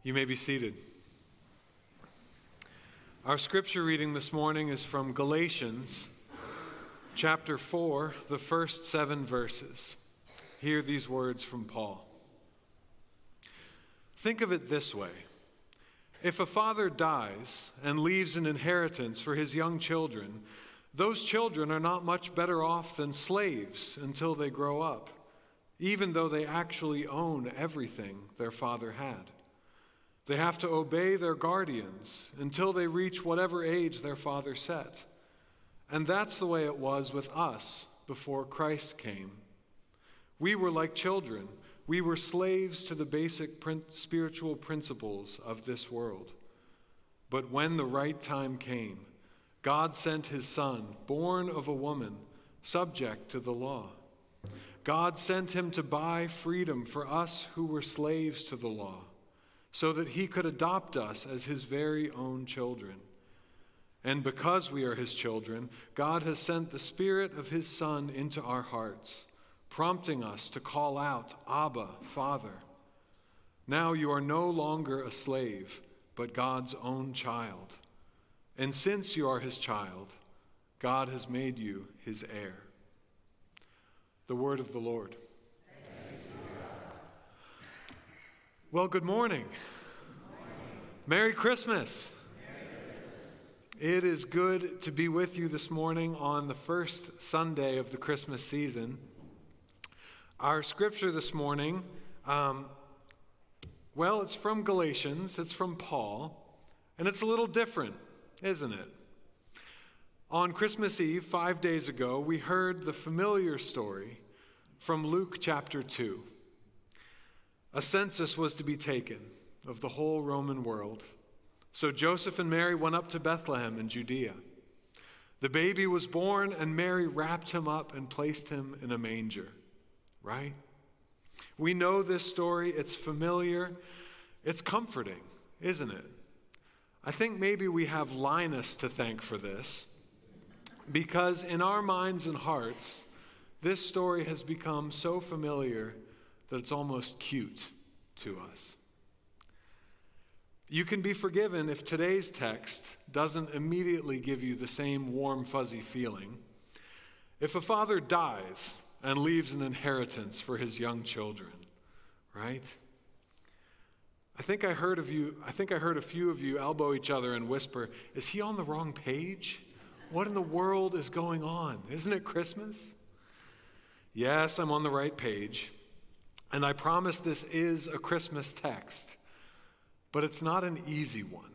You may be seated. Our scripture reading this morning is from Galatians chapter 4, the first 7 verses. Hear these words from Paul. Think of it this way. If a father dies and leaves an inheritance for his young children, those children are not much better off than slaves until they grow up, even though they actually own everything their father had. They have to obey their guardians until they reach whatever age their father set. And that's the way it was with us before Christ came. We were like children. We were slaves to the basic spiritual principles of this world. But when the right time came, God sent his Son, born of a woman, subject to the law. God sent him to buy freedom for us who were slaves to the law, so that he could adopt us as his very own children. And because we are his children, God has sent the Spirit of his Son into our hearts, prompting us to call out, Abba, Father. Now you are no longer a slave, but God's own child. And since you are his child, God has made you his heir. The word of the Lord. Well, good morning. Merry Christmas. It is good to be with you this morning on the first Sunday of the Christmas season. Our scripture this morning, it's from Galatians, it's from Paul, and it's a little different, isn't it? On Christmas Eve, 5 days ago, we heard the familiar story from Luke chapter 2. A census was to be taken of the whole Roman world. So Joseph and Mary went up to Bethlehem in Judea. The baby was born, and Mary wrapped him up and placed him in a manger, right? We know this story. It's familiar. It's comforting, isn't it? I think maybe we have Linus to thank for this, because in our minds and hearts, this story has become so familiar that it's almost cute to us. You can be forgiven if today's text doesn't immediately give you the same warm, fuzzy feeling. If a father dies and leaves an inheritance for his young children, right? I think I heard a few of you elbow each other and whisper, is he on the wrong page? What in the world is going on? Isn't it Christmas? Yes, I'm on the right page. And I promise this is a Christmas text, but it's not an easy one.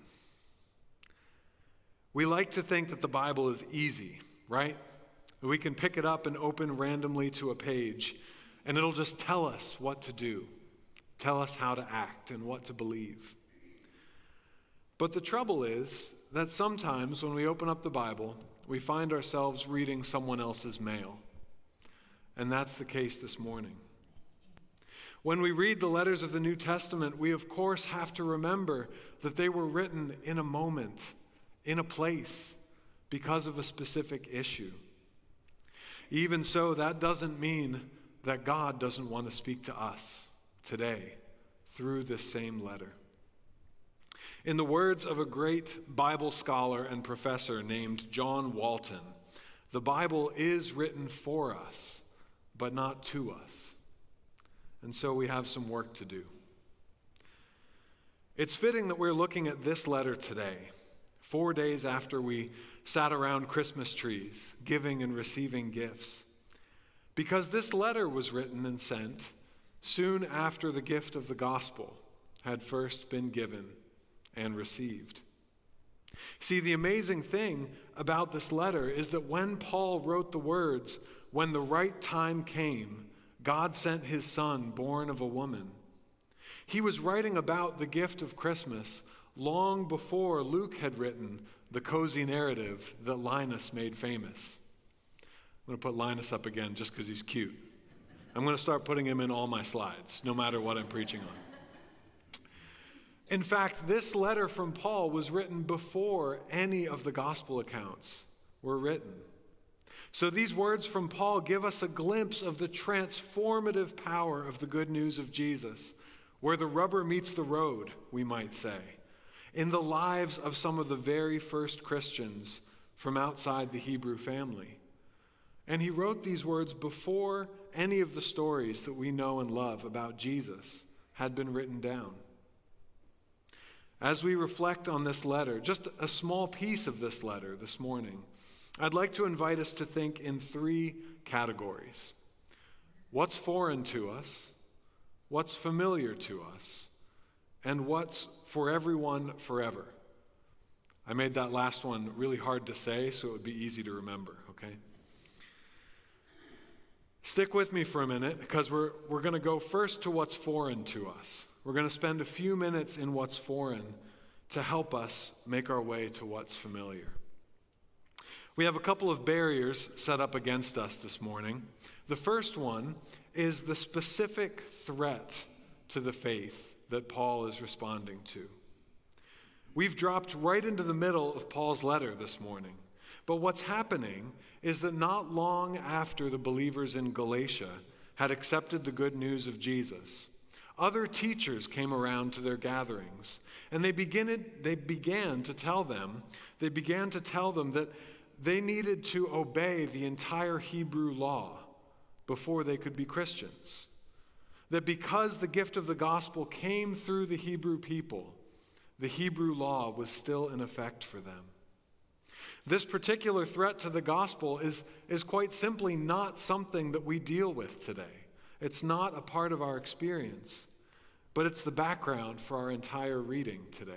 We like to think that the Bible is easy, right? We can pick it up and open randomly to a page, and it'll just tell us what to do, tell us how to act and what to believe. But the trouble is that sometimes when we open up the Bible, we find ourselves reading someone else's mail. And that's the case this morning. When we read the letters of the New Testament, we of course have to remember that they were written in a moment, in a place, because of a specific issue. Even so, that doesn't mean that God doesn't want to speak to us today through this same letter. In the words of a great Bible scholar and professor named John Walton, the Bible is written for us, but not to us. And so we have some work to do. It's fitting that we're looking at this letter today, 4 days after we sat around Christmas trees, giving and receiving gifts, because this letter was written and sent soon after the gift of the gospel had first been given and received. See, the amazing thing about this letter is that when Paul wrote the words, "When the right time came, God sent his Son, born of a woman," he was writing about the gift of Christmas long before Luke had written the cozy narrative that Linus made famous. I'm going to put Linus up again just because he's cute. I'm going to start putting him in all my slides, no matter what I'm preaching on. In fact, this letter from Paul was written before any of the gospel accounts were written. So these words from Paul give us a glimpse of the transformative power of the good news of Jesus, where the rubber meets the road, we might say, in the lives of some of the very first Christians from outside the Hebrew family. And he wrote these words before any of the stories that we know and love about Jesus had been written down. As we reflect on this letter, just a small piece of this letter this morning, I'd like to invite us to think in three categories. What's foreign to us, what's familiar to us, and what's for everyone forever. I made that last one really hard to say, so it would be easy to remember, okay? Stick with me for a minute, because we're going to go first to what's foreign to us. We're going to spend a few minutes in what's foreign to help us make our way to what's familiar. We have a couple of barriers set up against us this morning. The first one is the specific threat to the faith that Paul is responding to. We've dropped right into the middle of Paul's letter this morning. But what's happening is that not long after the believers in Galatia had accepted the good news of Jesus, other teachers came around to their gatherings, and they began to tell them that they needed to obey the entire Hebrew law before they could be Christians. That because the gift of the gospel came through the Hebrew people, the Hebrew law was still in effect for them. This particular threat to the gospel is quite simply not something that we deal with today. It's not a part of our experience, but it's the background for our entire reading today.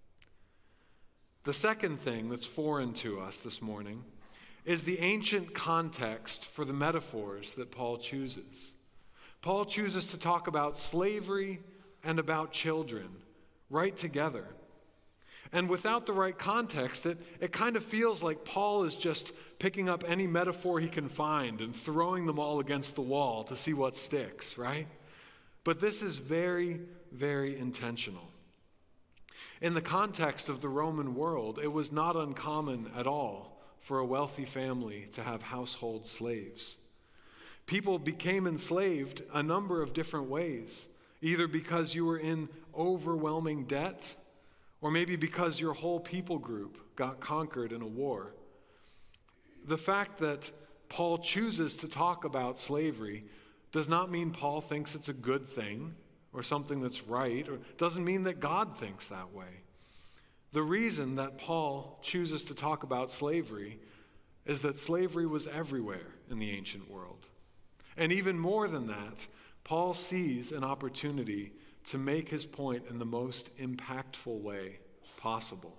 The second thing that's foreign to us this morning is the ancient context for the metaphors that Paul chooses. Paul chooses to talk about slavery and about children right together. And without the right context, it kind of feels like Paul is just picking up any metaphor he can find and throwing them all against the wall to see what sticks, right? But this is very, very intentional. In the context of the Roman world, it was not uncommon at all for a wealthy family to have household slaves. People became enslaved a number of different ways, either because you were in overwhelming debt, or maybe because your whole people group got conquered in a war. The fact that Paul chooses to talk about slavery does not mean Paul thinks it's a good thing or something that's right, or doesn't mean that God thinks that way. The reason that Paul chooses to talk about slavery is that slavery was everywhere in the ancient world. And even more than that, Paul sees an opportunity to make his point in the most impactful way possible.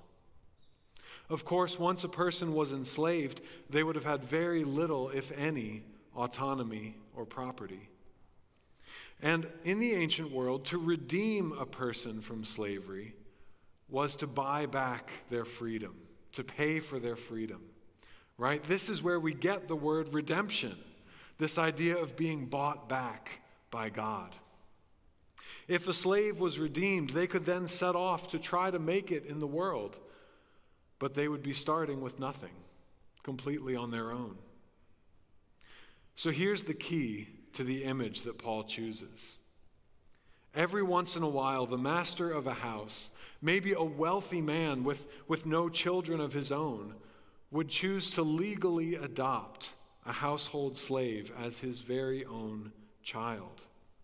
Of course, once a person was enslaved, they would have had very little, if any, autonomy or property. And in the ancient world, to redeem a person from slavery was to buy back their freedom, to pay for their freedom, right? This is where we get the word redemption, this idea of being bought back by God. If a slave was redeemed, they could then set off to try to make it in the world, but they would be starting with nothing, completely on their own. So here's the key to the image that Paul chooses. Every once in a while, the master of a house, maybe a wealthy man with no children of his own, would choose to legally adopt a household slave as his very own child.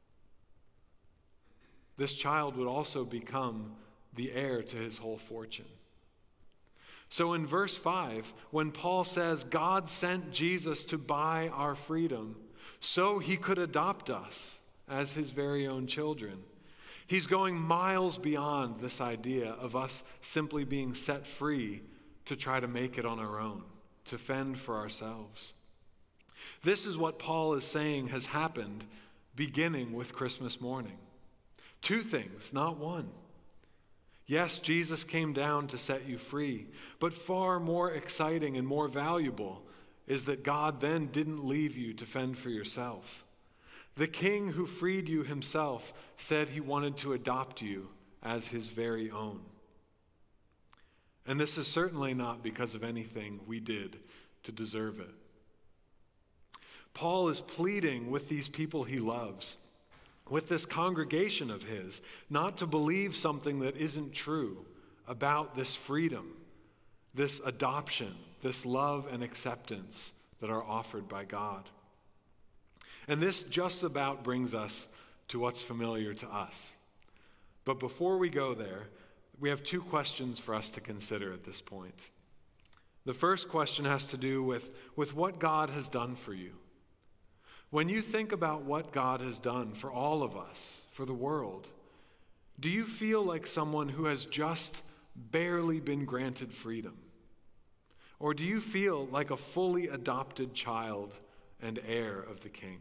This child would also become the heir to his whole fortune. So in verse 5, when Paul says God sent Jesus to buy our freedom so he could adopt us as his very own children, he's going miles beyond this idea of us simply being set free to try to make it on our own, to fend for ourselves. This is what Paul is saying has happened beginning with Christmas morning. Two things, not one. Yes, Jesus came down to set you free, but far more exciting and more valuable is that God then didn't leave you to fend for yourself. The King who freed you himself said he wanted to adopt you as his very own. And this is certainly not because of anything we did to deserve it. Paul is pleading with these people he loves with this congregation of his, not to believe something that isn't true about this freedom, this adoption, this love and acceptance that are offered by God. And this just about brings us to what's familiar to us. But before we go there, we have two questions for us to consider at this point. The first question has to do with what God has done for you. When you think about what God has done for all of us, for the world, do you feel like someone who has just barely been granted freedom? Or do you feel like a fully adopted child and heir of the King?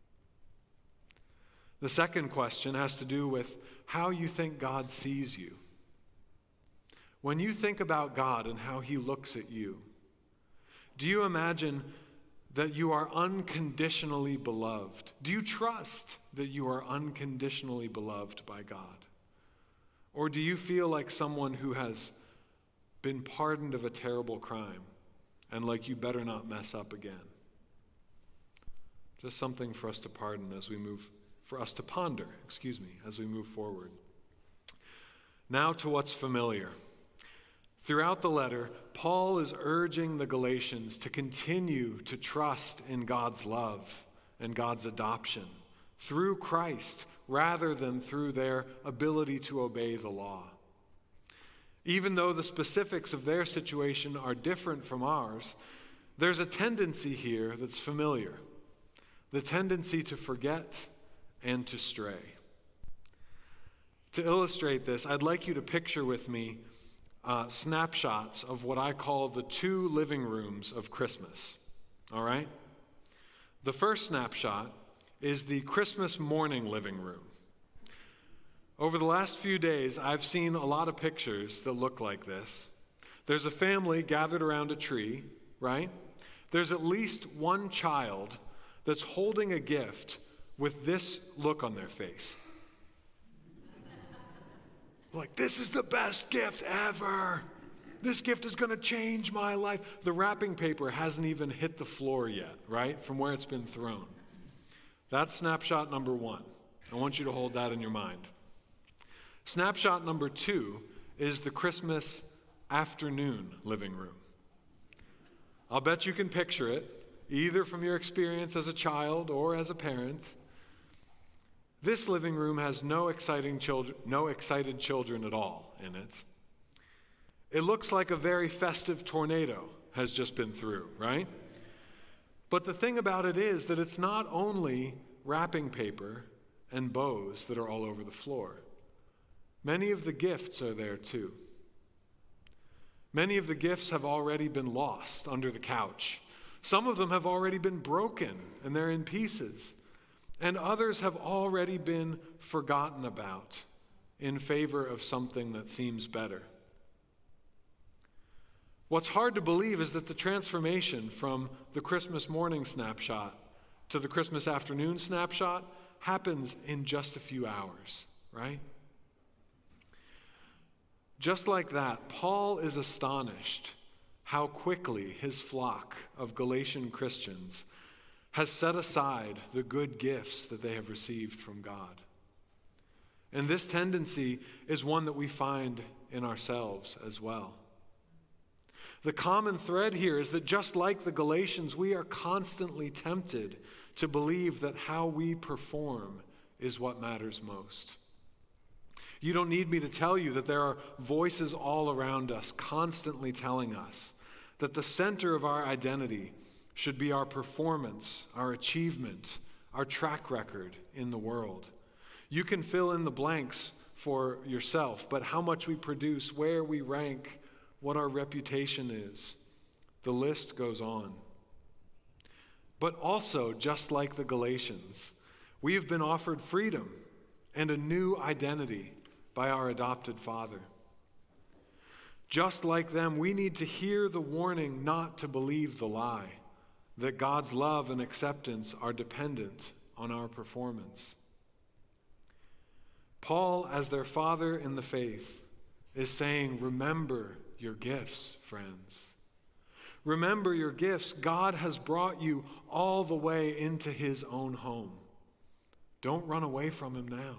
The second question has to do with how you think God sees you. When you think about God and how he looks at you, do you imagine that you are unconditionally beloved? Do you trust that you are unconditionally beloved by God? Or do you feel like someone who has been pardoned of a terrible crime and like you better not mess up again? Just something for us to ponder as we move forward. Now to what's familiar. Throughout the letter, Paul is urging the Galatians to continue to trust in God's love and God's adoption through Christ rather than through their ability to obey the law. Even though the specifics of their situation are different from ours, there's a tendency here that's familiar, the tendency to forget and to stray. To illustrate this, I'd like you to picture with me snapshots of what I call the two living rooms of Christmas. All right? The first snapshot is the Christmas morning living room. Over the last few days, I've seen a lot of pictures that look like this. There's a family gathered around a tree, right? There's at least one child that's holding a gift with this look on their face. Like, this is the best gift ever. This gift is going to change my life. The wrapping paper hasn't even hit the floor yet, right? From where it's been thrown. That's snapshot number one. I want you to hold that in your mind. Snapshot number two is the Christmas afternoon living room. I'll bet you can picture it, either from your experience as a child or as a parent. This living room has no excited children at all in it. It looks like a very festive tornado has just been through, right? But the thing about it is that it's not only wrapping paper and bows that are all over the floor. Many of the gifts are there too. Many of the gifts have already been lost under the couch. Some of them have already been broken and they're in pieces. And others have already been forgotten about in favor of something that seems better. What's hard to believe is that the transformation from the Christmas morning snapshot to the Christmas afternoon snapshot happens in just a few hours, right? Just like that, Paul is astonished how quickly his flock of Galatian Christians has set aside the good gifts that they have received from God. And this tendency is one that we find in ourselves as well. The common thread here is that just like the Galatians, we are constantly tempted to believe that how we perform is what matters most. You don't need me to tell you that there are voices all around us constantly telling us that the center of our identity should be our performance, our achievement, our track record in the world. You can fill in the blanks for yourself, but how much we produce, where we rank, what our reputation is, the list goes on. But also, just like the Galatians, we have been offered freedom and a new identity by our adopted Father. Just like them, we need to hear the warning not to believe the lie, that God's love and acceptance are dependent on our performance. Paul, as their father in the faith, is saying, remember your gifts, friends. Remember your gifts. God has brought you all the way into his own home. Don't run away from him now.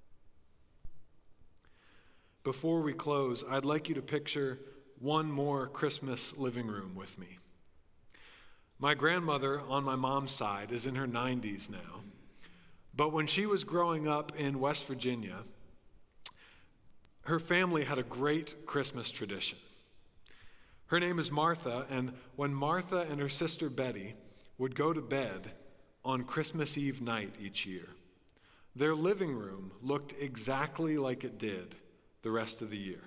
Before we close, I'd like you to picture one more Christmas living room with me. My grandmother on my mom's side is in her 90s now, but when she was growing up in West Virginia, her family had a great Christmas tradition. Her name is Martha, and when Martha and her sister Betty would go to bed on Christmas Eve night each year, their living room looked exactly like it did the rest of the year.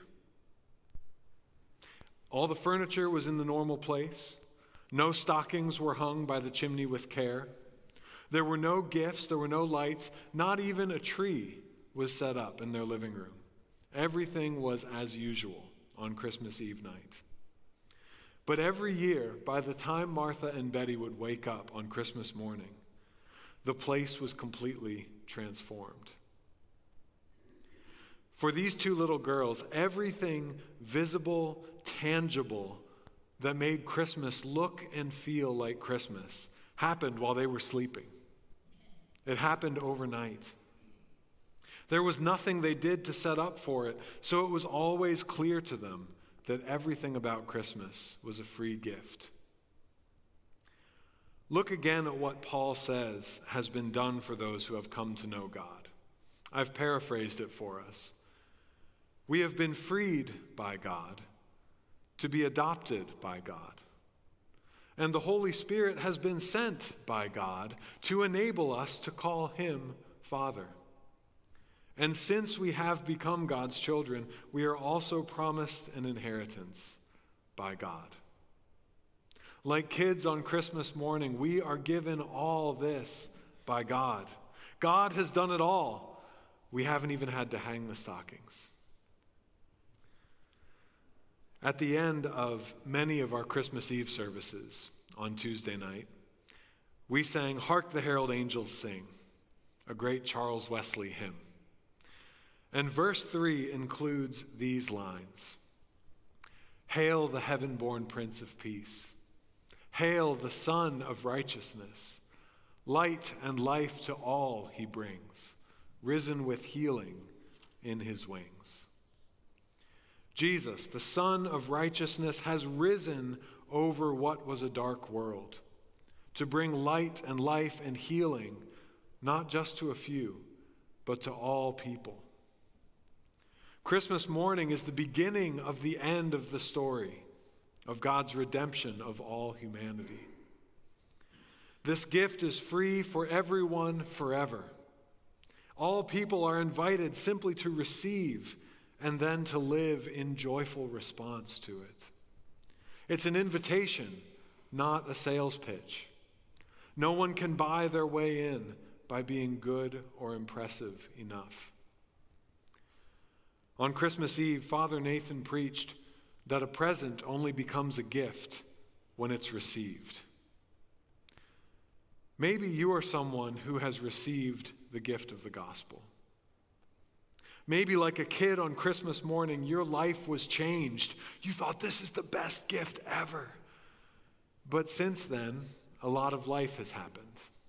All the furniture was in the normal place. No stockings were hung by the chimney with care. There were no gifts, there were no lights, not even a tree was set up in their living room. Everything was as usual on Christmas Eve night. But every year, by the time Martha and Betty would wake up on Christmas morning, the place was completely transformed. For these two little girls, everything visible, tangible, that made Christmas look and feel like Christmas happened while they were sleeping. It happened overnight. There was nothing they did to set up for it, so it was always clear to them that everything about Christmas was a free gift. Look again at what Paul says has been done for those who have come to know God. I've paraphrased it for us. We have been freed by God to be adopted by God. And the Holy Spirit has been sent by God to enable us to call him Father. And since we have become God's children, we are also promised an inheritance by God. Like kids on Christmas morning, we are given all this by God. God has done it all. We haven't even had to hang the stockings. At the end of many of our Christmas Eve services on Tuesday night, we sang "Hark the Herald Angels Sing," a great Charles Wesley hymn. And verse 3 includes these lines: "Hail the heaven-born Prince of Peace. Hail the Son of Righteousness. Light and life to all he brings, risen with healing in his wings." Jesus, the Son of Righteousness, has risen over what was a dark world to bring light and life and healing, not just to a few, but to all people. Christmas morning is the beginning of the end of the story of God's redemption of all humanity. This gift is free for everyone forever. All people are invited simply to receive and then to live in joyful response to it. It's an invitation, not a sales pitch. No one can buy their way in by being good or impressive enough. On Christmas Eve, Father Nathan preached that a present only becomes a gift when it's received. Maybe you are someone who has received the gift of the gospel. Maybe like a kid on Christmas morning, your life was changed. You thought, this is the best gift ever. But since then, a lot of life has happened.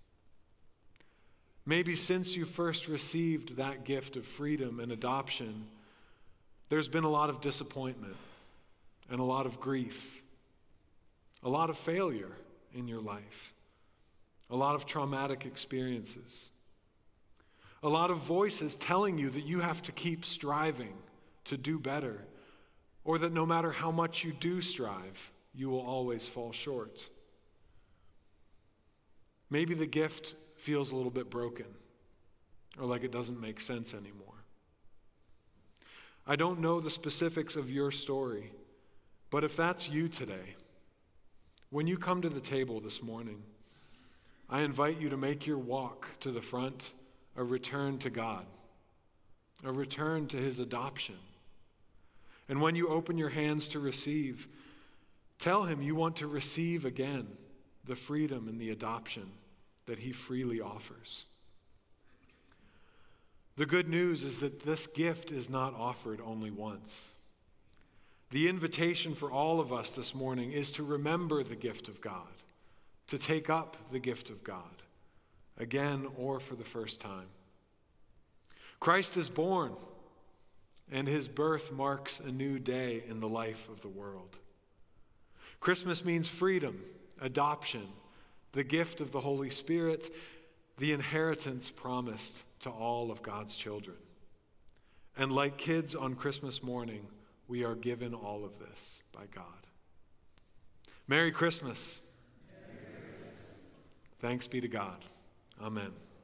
Maybe since you first received that gift of freedom and adoption, there's been a lot of disappointment and a lot of grief, a lot of failure in your life, a lot of traumatic experiences, a lot of voices telling you that you have to keep striving to do better, or that no matter how much you do strive, you will always fall short. Maybe the gift feels a little bit broken, or like it doesn't make sense anymore. I don't know the specifics of your story, but if that's you today, when you come to the table this morning, I invite you to make your walk to the front a return to God, a return to his adoption. And when you open your hands to receive, tell him you want to receive again the freedom and the adoption that he freely offers. The good news is that this gift is not offered only once. The invitation for all of us this morning is to remember the gift of God, to take up the gift of God, again or for the first time. Christ is born, and his birth marks a new day in the life of the world. Christmas means freedom, adoption, the gift of the Holy Spirit, the inheritance promised to all of God's children. And like kids on Christmas morning, we are given all of this by God. Merry Christmas. Merry Christmas. Thanks be to God. Amen.